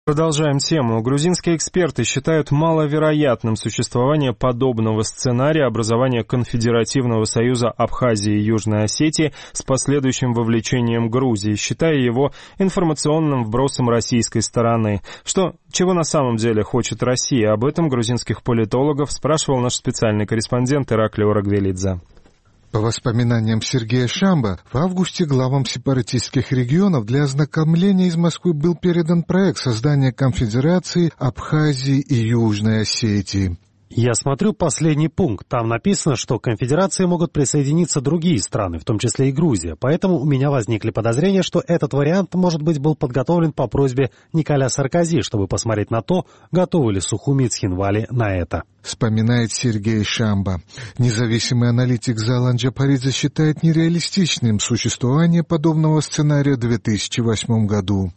Продолжаем тему. Грузинские эксперты считают маловероятным существование подобного сценария образования конфедеративного союза Абхазии и Южной Осетии с последующим вовлечением Грузии, считая его информационным вбросом российской стороны. Чего на самом деле хочет Россия? Об этом грузинских политологов спрашивал наш специальный корреспондент Ираклий Орагвелидзе. По воспоминаниям Сергея Шамба, в августе главам сепаратистских регионов для ознакомления из Москвы был передан проект создания конфедерации Абхазии и Южной Осетии. Я смотрю последний пункт. Там написано, что к конфедерации могут присоединиться другие страны, в том числе и Грузия. Поэтому у меня возникли подозрения, что этот вариант, может быть, был подготовлен по просьбе Николя Саркози, чтобы посмотреть на то, готовы ли Сухуми Цхинвали на это. Вспоминает Сергей Шамба. Независимый аналитик Залан Джапаридзе считает нереалистичным существование подобного сценария в 2008 году.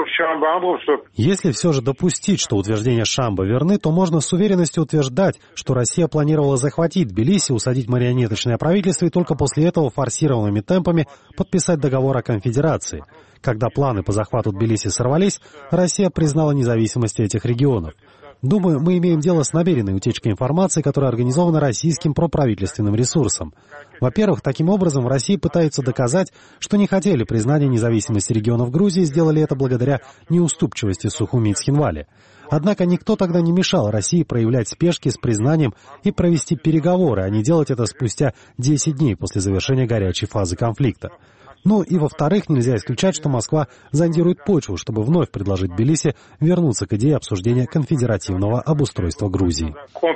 Если все же допустить, что утверждения Шамба верны, то можно с уверенностью утверждать, что Россия планировала захватить Тбилиси, усадить марионеточное правительство и только после этого форсированными темпами подписать договор о конфедерации. Когда планы по захвату Тбилиси сорвались, Россия признала независимость этих регионов. Думаю, мы имеем дело с намеренной утечкой информации, которая организована российским проправительственным ресурсом. Во-первых, таким образом в России пытаются доказать, что не хотели признания независимости регионов Грузии, сделали это благодаря неуступчивости Сухуми Цхинвали. Однако никто тогда не мешал России проявлять спешки с признанием и провести переговоры, а не делать это спустя 10 дней после завершения горячей фазы конфликта. Ну и во-вторых, нельзя исключать, что Москва зондирует почву, чтобы вновь предложить Тбилиси вернуться к идее обсуждения конфедеративного обустройства Грузии.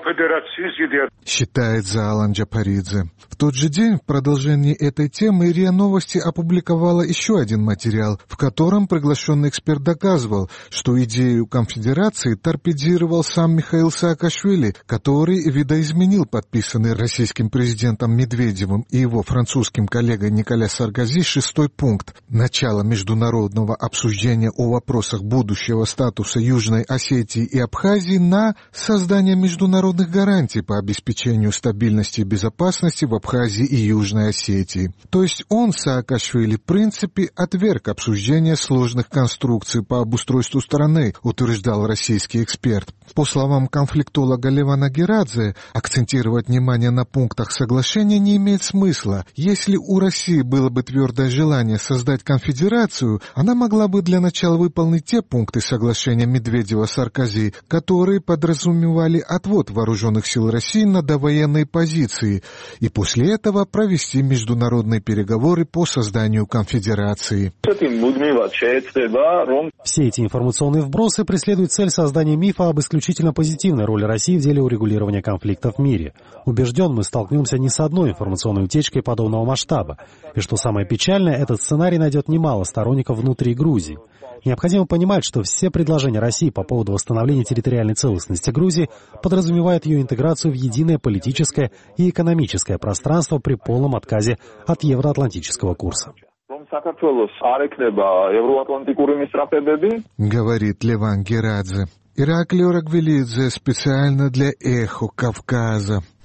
Считает Залан Джапаридзе. В тот же день в продолжении этой темы РИА Новости опубликовала еще один материал, в котором приглашенный эксперт доказывал, что идею конфедерации торпедировал сам Михаил Саакашвили, который видоизменил подписанный российским президентом Медведевым и его французским коллегой Николя Саркози 6-й пункт начала международного обсуждения о вопросах будущего статуса Южной Осетии и Абхазии на создание международных гарантий по обеспечению стабильности и безопасности в Абхазии и Южной Осетии. То есть он, Саакашвили, в принципе отверг обсуждение сложных конструкций по обустройству страны, утверждал российский эксперт. По словам конфликтолога Левана Герадзе, акцентировать внимание на пунктах соглашения не имеет смысла. Если у России было бы твердое желание создать конфедерацию, она могла бы для начала выполнить те пункты соглашения Медведева-Саркози, которые подразумевали отвод вооруженных сил России на довоенные позиции, и после этого провести международные переговоры по созданию конфедерации. Все эти информационные вбросы преследуют цель создания мифа об исключительно позитивной роли России в деле урегулирования конфликтов в мире. Убежден, мы столкнемся не с одной информационной утечкой подобного масштаба. И что самое печальное, этот сценарий найдет немало сторонников внутри Грузии. Необходимо понимать, что все предложения России по поводу восстановления территориальной целостности Грузии подразумевают ее интеграцию в единое политическое и экономическое пространство при полном отказе от евроатлантического курса. Говорит Леван Герадзе. Ираклий Орагвелидзе специально для «Эхо Кавказа».